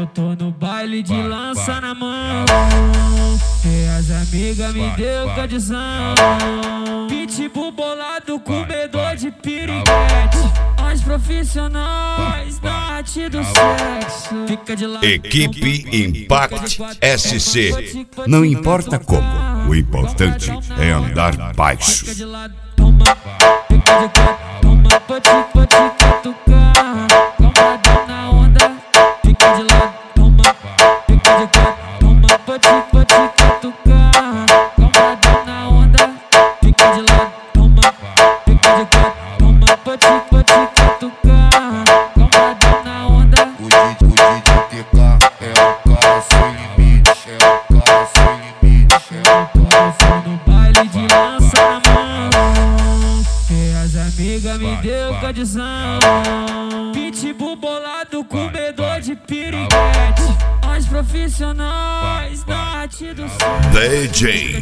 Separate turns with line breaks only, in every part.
Eu tô no baile de lança na mão, e as amigas me deu condição. Pitbull bolado, comedor de piriguete. Nós profissionais na arte do sexo. Fica de lado.
Equipe Impact SC. Não importa como, o importante é andar baixo.
Fica de lado, toma, fica de quatro, toma, pode catucar. Lombradão na onda, fica de lado, toma, fica de quatro, toma, pode catucar. Lombradão na onda, fica de lado, toma, fica de quatro, toma, pode catucar. Lombradão na onda.
O DJ TK é o cara sem limite, é o cara sem limite, é o cara sem limite.
No baile de lança na mão, e as amigas me deu condição. Pitbull bolado, comedor de piriguete. Nós profissionais na arte do som.
DJ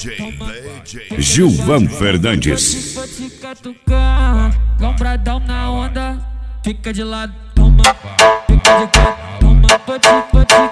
Gilvan Fernandes.
Pode catucar, lombradão na onda, fica de lado, toma, fica de quatro, toma, pode